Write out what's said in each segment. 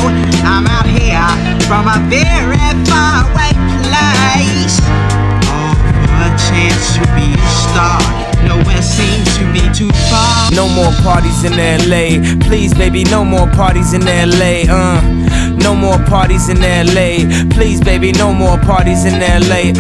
I'm out here from a very far away place. Oh, for a chance to be a star, nowhere seems to be too far. No more parties in LA, please baby, no more parties in LA, no more parties in LA, please baby, no more parties in LA,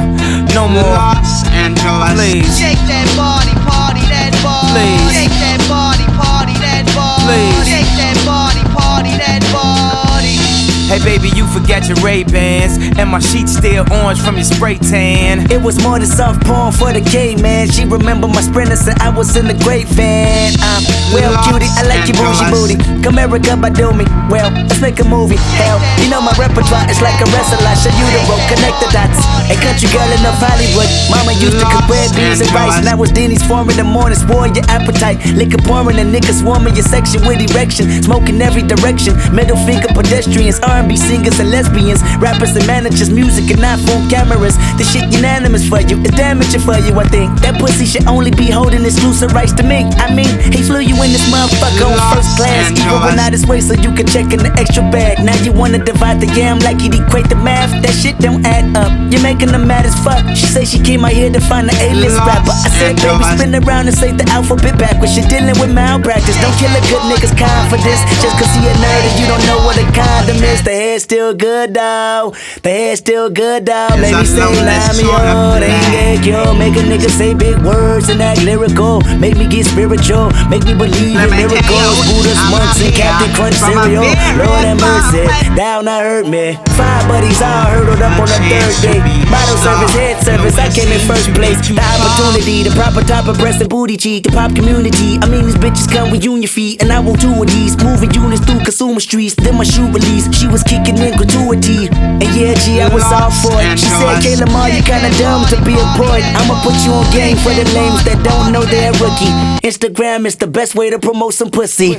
no more. Los Angeles, please. Shake that body, party that body. Please. Shake that body, party that body. Please. Shake that body, party that body. Hey baby, you forgot your Ray-Bans, and my sheets still orange from your spray tan. It was more than soft porn for the gay man. She remember my sprinters and I was in the great fan. Well, cutie, I like your bougie booty. Come Erica, do me. Well, let's make a movie. Hell, you know my repertoire is like a wrestler. I show you the road, connect the dots. A country girl in North Hollywood. Mama used to cook red beans and rice. Now it's Denny's 4 in the morning, spoil your appetite. Liquor pouring and niggas swarming your section with erection. Smoking every direction. Middle finger pedestrians, R&B singers and lesbians, rappers and managers, music and iPhone cameras. The shit unanimous for you, it's damaging for you, I think. That pussy should only be holding exclusive rights to me. I mean, he flew you in this motherfucker on first class. Even went out his way so you could check in the extra bag. Now you wanna divide the yam like you'd equate the math. That shit don't add up, you're making them mad as fuck. She say she came out here to find an A-list rapper. I said, baby, spin around and say the alphabet backwards. You're dealing with malpractice. Don't kill a good nigga's confidence just cause he a nerd and you don't know what a condom is. The hair's still good though, the hair's still good though. Maybe say Lamio, they ain't get yo. Make a nigga say big words and act lyrical. Make me get spiritual, make me believe in miracles. Buddha's months and Captain Crunch cereal. Lord have mercy, down I hurt me. 5 buddies all hurdled up on the third day. Bottle service, head service, I came in first place. The opportunity, the proper type of breast and booty cheek. The pop community, I mean these bitches come with union feet. And I won't do with these, moving units through consumer streets. Then my shoe release, she was kicking in gratuity. And yeah, G, I was all for it. She said, Kayla Ma, you kinda dumb to be a poet. I'ma put you on game for the lames that don't know they're a rookie. Instagram is the best way to promote some pussy.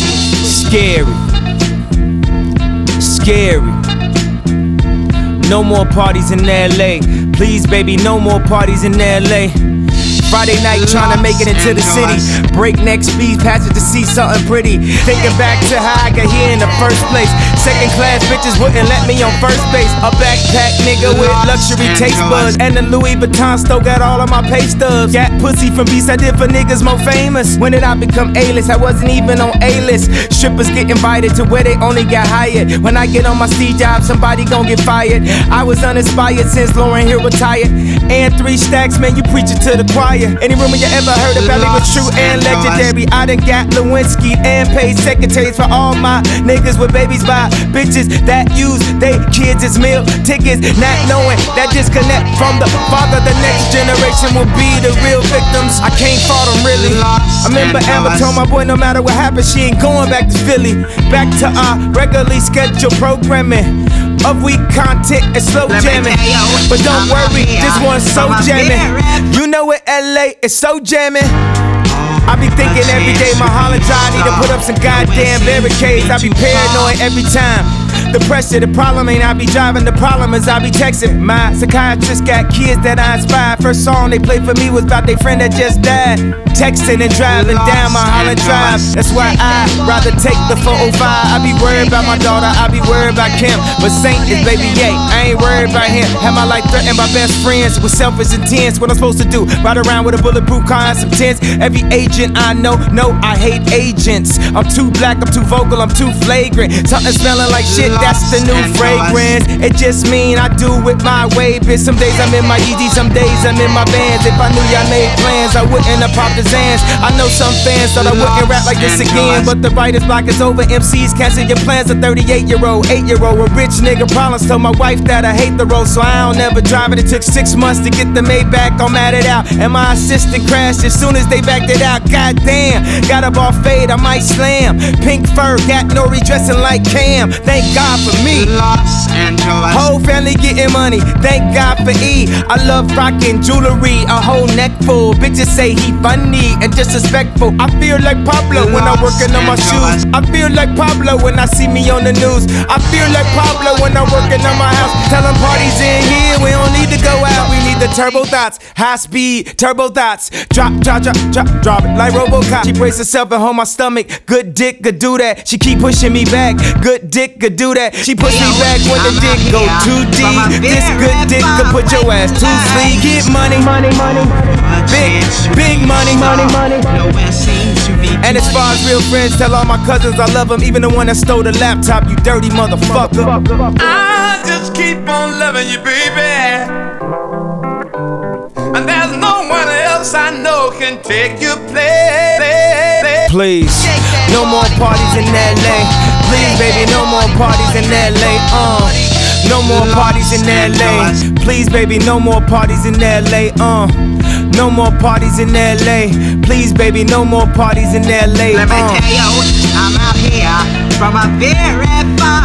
Scary, scary. No more parties in LA, please baby, no more parties in LA. Friday night trying to make it into the city. Breakneck speed, passage to see something pretty. Thinking back to how I got here in the first place. Second class bitches wouldn't let me on first base. A backpack nigga with luxury taste buds. And the Louis Vuitton still got all of my pay stubs. Got pussy from beats I did for niggas more famous. When did I become A-list? I wasn't even on A-list. Strippers get invited to where they only got hired. When I get on my Steve Jobs, somebody gon' get fired. I was uninspired since Lauryn Hill retired. And 3 stacks, man, you preaching to the choir. Any rumor you ever heard about me was true and legendary. I done got Lewinsky and paid secretaries for all my niggas with babies by bitches that use they kids as meal tickets. Not knowing that disconnect from the father, the next generation will be the real victims. I can't fault them really. I remember Amber told my boy no matter what happens, she ain't going back to Philly. Back to our regularly scheduled programming of weak content and slow jamming. But don't worry, this one's so jamming. You know it, LA is so jamming. I be thinking every day my Holland Drive need to put up some goddamn barricades. I be paranoid every time. The pressure, the problem ain't I be driving, the problem is I be texting. My psychiatrist got kids that I inspired. First song they played for me was about their friend that just died. Texting and driving down my Holland Drive. That's why I'd rather take the 405. I be worried about my daughter, I be worried about Kim. But Saint is baby Ye, I ain't worried about him. Have my life threatened by best friends with selfish intents. What I'm supposed to do, ride around with a bulletproof car and some tents. Every agent I know, no, I hate agents. I'm too black, I'm too vocal, I'm too flagrant. Something smelling like shit, that's the new fragrance. It just mean I do it my way, bitch. Some days I'm in my Yeezy, some days I'm in my Vans. If I knew y'all made plans, I wouldn't have popped the Zans. I know some fans thought I wouldn't rap like this again, but the writer's block is over. MCs cancel your plans. A 38-year-old, 8-year-old, a rich nigga problems. Told my wife that I hate the road, so I don't ever drive it. It took 6 months to get the Maybach, I'm at it out. And my assistant crashed as soon as they backed it out. Goddamn, got up off fade, I might slam. Pink fur, got Nori dressing like Cam. Thank God for me. Los Angeles. Whole family getting money, thank God for E. I love rocking jewelry, a whole neck full. Bitches say he funny and disrespectful. I feel like Pablo when I'm working on my shoes. I feel like Pablo when I see me on the news. I feel like Pablo when I'm working on my house. Tell them parties in here, we don't need to go out. We need the turbo thoughts, high speed, turbo thoughts. Drop it like RoboCop. She brace herself and hold my stomach. Good dick could do that. She keep pushing me back. Good dick could do that. She push me back when the dick go too deep. This good dick could put your ass to sleep. Get money, big money. And as far as real friends, tell all my cousins I love them. Even the one that stole the laptop, you dirty motherfucker. I just keep on loving you, baby. And there's no one else I know can take your place. Please, no more parties in LA. Please, baby, no more parties in LA. No more parties in LA. Please, baby, no more parties in LA. No more parties in LA. Please, baby, no more parties in LA. Let me tell you, I'm out here from a very far